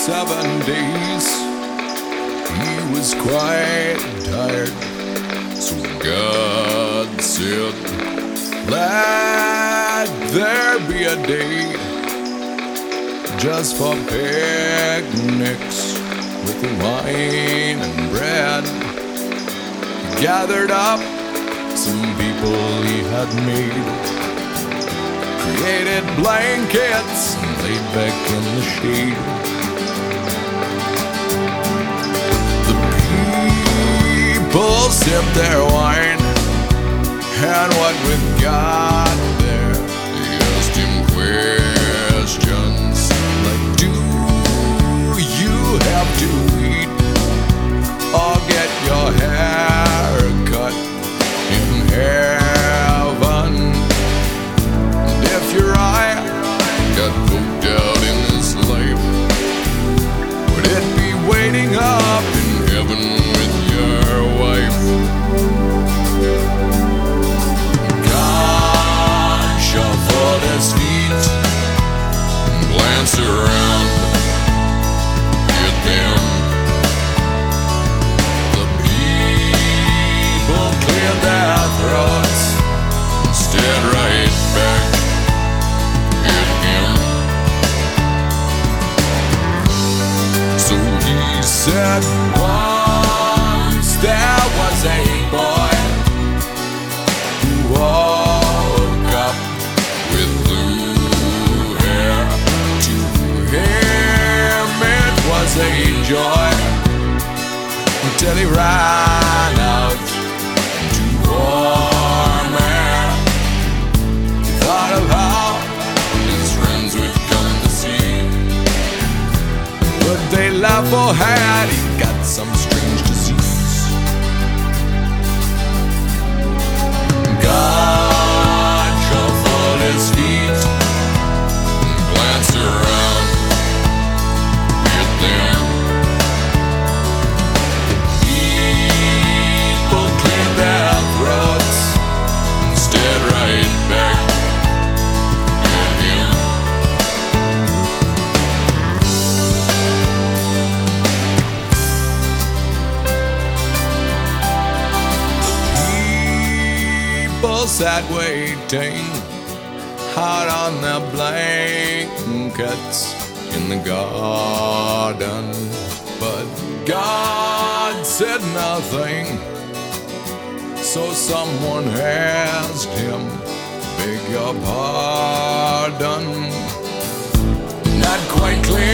7 days. He was quite tired, so God said, let there be a day just for picnics with wine and bread. He gathered up some people he had made, created blankets and laid back in the shade. The people sipped their wine, and what with God there, they asked him questions like, do you have to eat or get your hair cut in heaven? And if your eye got poked out in this life, would it be waiting up in heaven with your wife? God shuffled his feet and glanced around at them. The people cleared their throats and stared right back at him. So he said, once there was a boy who woke up with blue hair. To him it was a joy until he ran out to warm air. He thought of how his friends would come to see. Would they laugh or had he got some strange disease? God shuffled his feet and glanced around at them. People cleared their throats and stared right back at him. People sat waiting hard on their blankets in the garden, but God said nothing. So someone asked him, beg your pardon. Not quite clear